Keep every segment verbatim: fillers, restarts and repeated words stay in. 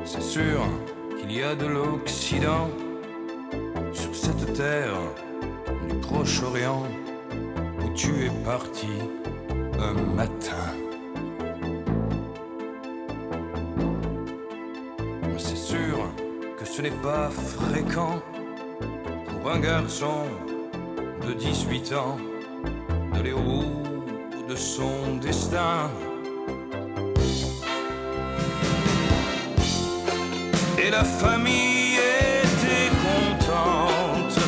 C'est sûr qu'il y a de l'Occident sur cette terre du Proche-Orient où tu es parti un matin. C'est sûr que ce n'est pas fréquent pour un garçon de dix-huit ans d'aller au bout de son destin. Et la famille était contente.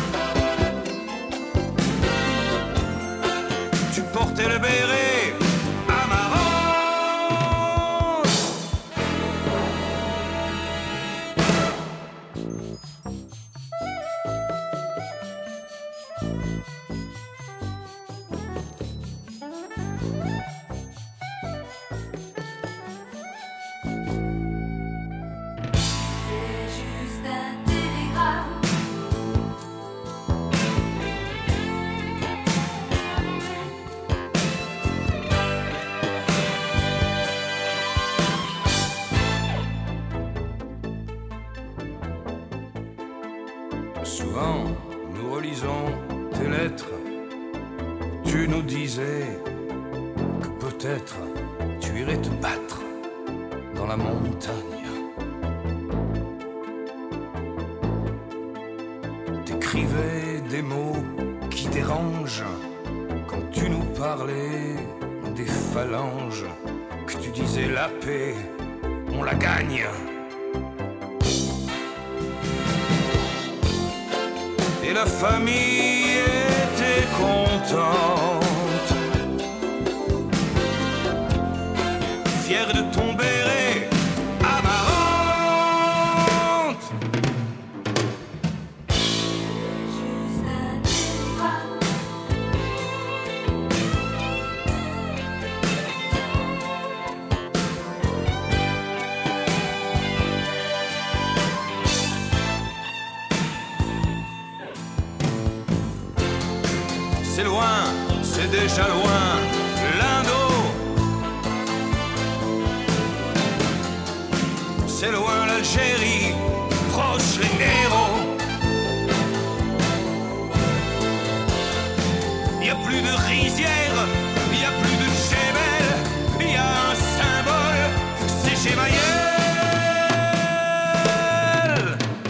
Tu portais le béret amarante. Souvent, nous relisons tes lettres. Tu nous disais que peut-être tu irais te battre dans la montagne. T'écrivais des mots qui dérangent quand tu nous parlais des phalanges, que tu disais la paix, on la gagne. Et la famille était contente, fière de ton béret amarante. C'est loin, c'est déjà loin, l'Indo. C'est loin l'Algérie, proche les héros. Y a plus de rizière, y a plus de Jebel, y a un symbole, c'est Gemayel.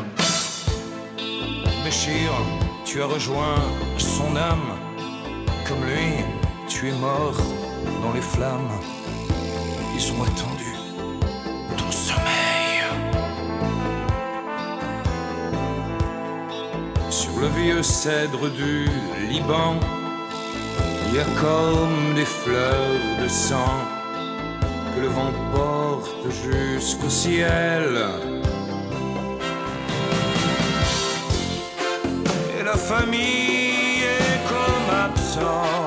Béchir, tu as rejoint son âme. Comme lui, tu es mort dans les flammes. Ils ont attendu ton sommeil. Sur le vieux cèdre du Liban, il y a comme des fleurs de sang que le vent porte jusqu'au ciel. Et la famille est comme absente.